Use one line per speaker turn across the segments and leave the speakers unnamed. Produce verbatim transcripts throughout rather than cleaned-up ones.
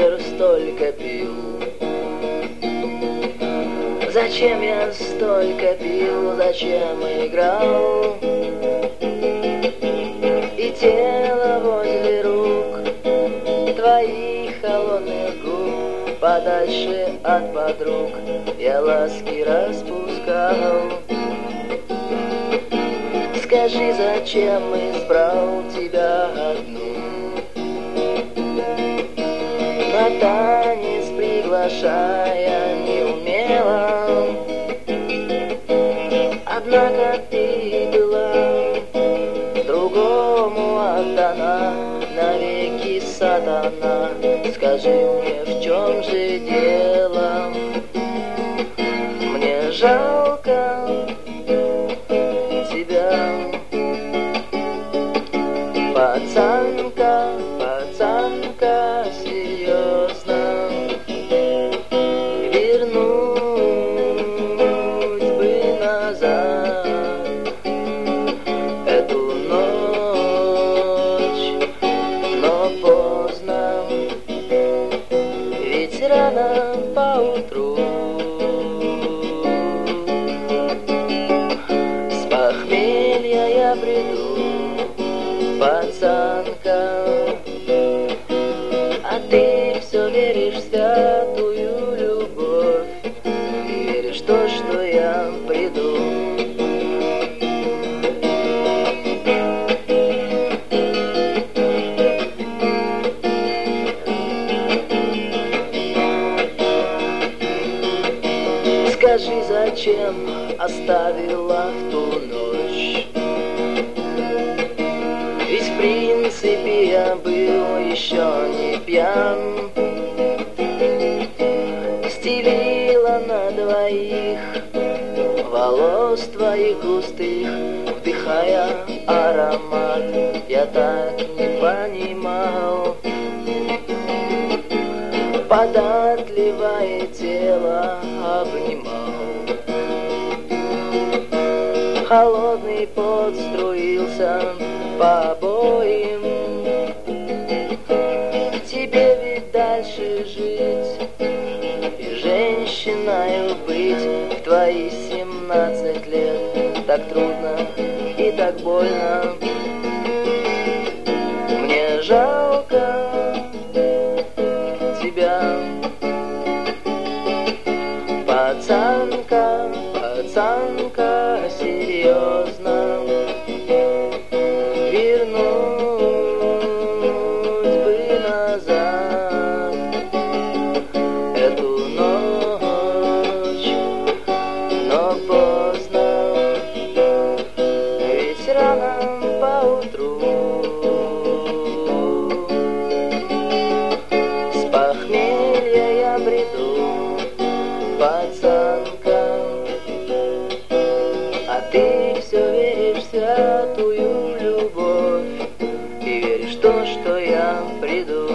вечер столько пил? Зачем я столько пил, зачем играл? И тело возле рук твоих холодных губ, подальше от подруг я ласки распускал. Скажи, зачем избрал тебя одну? На танец приглашая неумело, однако ты была другому отдана, навеки сатана. Скажи мне, в чем же дело? Мне жалко тебя, пацанка, пацанка, серьезно. Вернуть бы назад эту ночь, но поздно, ведь рано поутру с похмелья я приду, пацанка. А ты все веришь в святую любовь, веришь в то, что я приду. Скажи, зачем оставила в ту ночь? Ведь в принципе я был еще не пьян. Стелила на двоих волос твоих густых, вдыхая аромат, я так не понимал. Податливое тело обнимал, холодный пот струился по обоим. Тебе ведь дальше жить и женщиною быть в твои семнадцать лет так трудно и так больно. Мне жалко тебя, пацанка, пацанка, серьезно. Вернуть бы назад эту ночь, но поздно, ведь рано поутру с похмелья я бреду, пацанка. А ты все веришь в святую любовь и веришь в то, что я приду.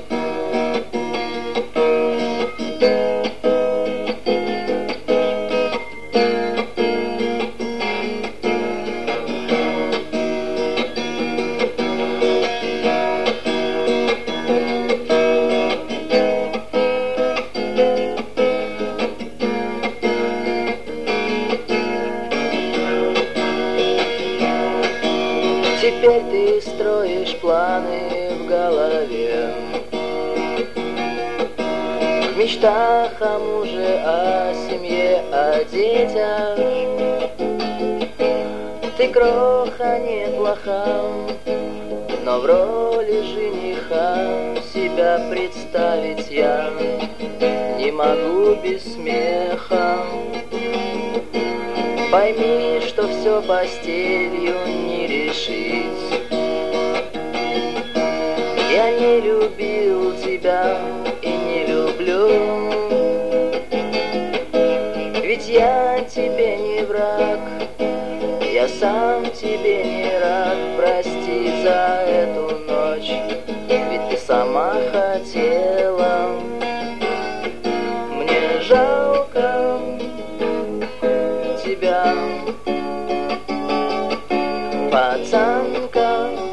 Теперь ты строишь планы в голове, в мечтах о муже, о семье, о детях. Ты кроха неплоха, но в роли жениха себя представить я не могу без смеха. Пойми, что все постелью не решить. Я не любил тебя и не люблю, ведь я тебе не враг. Я сам тебе не рад, прости за эту ночь, ведь ты сама хотела. Мне жалко тебя, пацанка.